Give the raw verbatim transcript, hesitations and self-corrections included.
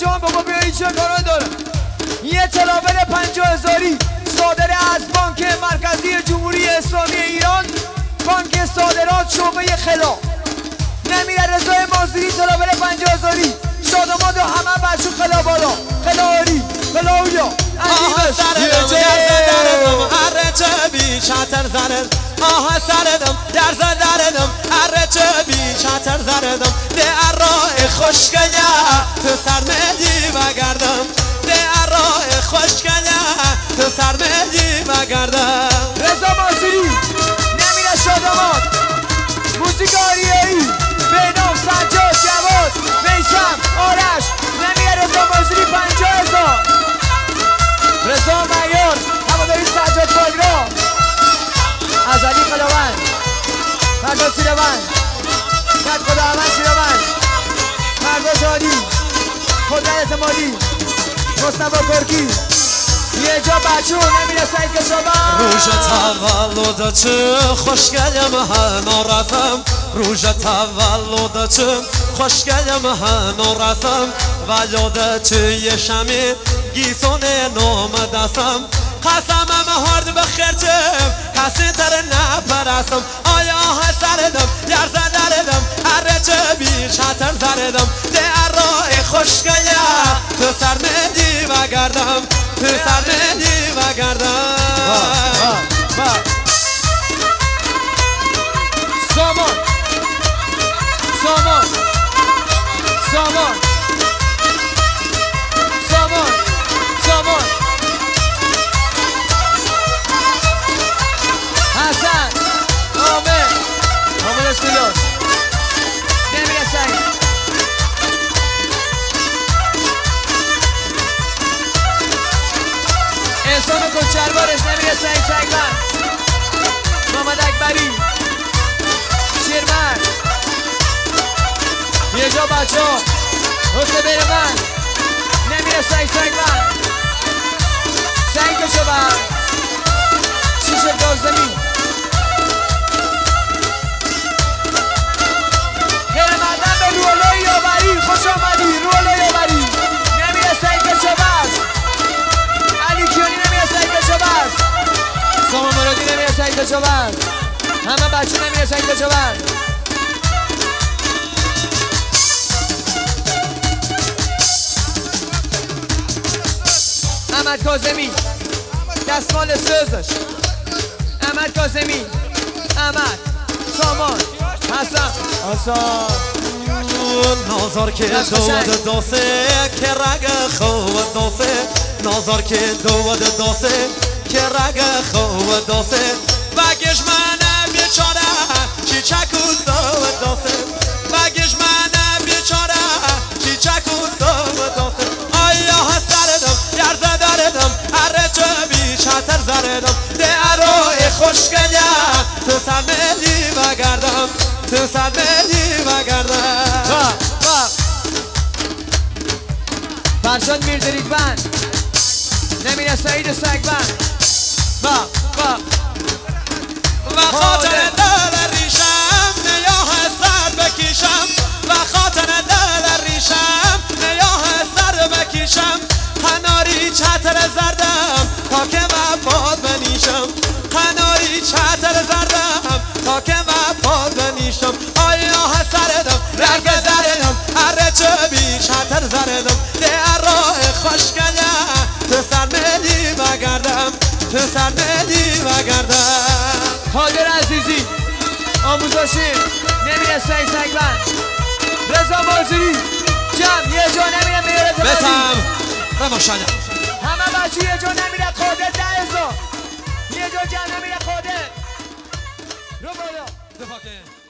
جان بابا بیایی چه کاران داره. یه تلاول پنجاه هزاری صادر از بانک مرکزی جمهوری اسلامی ایران، بانک صادرات شعبه خلا. نمیره رضای مازدی تلاول پنجاه هزاری شاداماد و همه بچه خلا بالا خلاوری خلاویا آها سردم درزدردم هر چه بی شاتر زرد. آها سردم درزدردم هر چه بی شاتر زردم. ده ارای خوشگیا تو سرمدی بگردم. ده ارای خوشگیا تو سرمدی بگردم. رضا مازدی نمیره شاداماد موزیک آریایی بینام سجاد جواد میسم آرش. نمیره رضا مازدی پنجاه هزار. رضا معیار هواداری سجاد فاگرا از علی خلاوند فردا سیروند کت خدا احمد سیروند فردا شادی خدا اعتمادی مصطفی کرکی یه جا بچه نمیره سعید کشاورز. روژ تولد چه خوشگلم هنو رفتم. روژ تولد چه خوشگلم هنو رفتم. و یاد چه یه شمی گیسونه نام دستم. قسمم هارد بخیرتم کسی تر نپرستم. آیا سردم یرزه دردم هر چه بی شاتر زردم. ده ارای خوشگیا تو سرمدی بگردم. تو سرمدی بگردم. سامان سامان سامان سامان سامان حسن آمه آمه سیلان نمیره سعید. احسان و کچربارش نمیره سعید سعیدمند. محمد اکبری شیرمن یه جا بچه ها حسن بیر من نمیره سعید سعیدمند. سعید کشاورز شیشه دارزمین خیلی مردم به رولای یاوری خوش آمدی. رولای یاوری نمیره سعید کشاورز. علی کیانی نمیره سعید کشاورز. سامان مرادی نمیره سعید کشاورز. همه بچه نمیره سعید کشاورز. احمد کاظمی دستمال سوزش. احمد کاظمی احمد سامان حسن حسن نازار که دود داسه که رگ خود داسه. نازار که دود داسه که رگ خود داسه. بگش من بیچاره چی چکوز دود داسه. بگش من بیچاره چی چکوز دود داسه. آیا سردم یرزه دردم هر چه بی شاتر زردم. ده ارای خوشگیا تو سرمدی بگردم. تو سرمدی بگردم. فرشاد میردریک بند نمیره سعید سگبند. با با و خاطر دل ریشم نیاه سر بکیشم. و خاطر دل ریشم نیاه سر بکیشم. خناری چتر زردم تا که وفاد بنیشم. خناری چتر زردم تا که وفاد بنیشم. آیا سردم رنگ زردم هر چه بی چتر زردم. ده ارای خوشگیا تو سرمدی بگردم. تو سرمدی بگردم. حاضر عزیزی آموزاشی نمیره سعید سگبند. رضا مازدی جمع یه جا نمیره میاره زبادی بسم رماشانه همه بچه یه جا نمیره قادر ده هزار. یه جا جمع نمیره قادر رو بالا دفاع که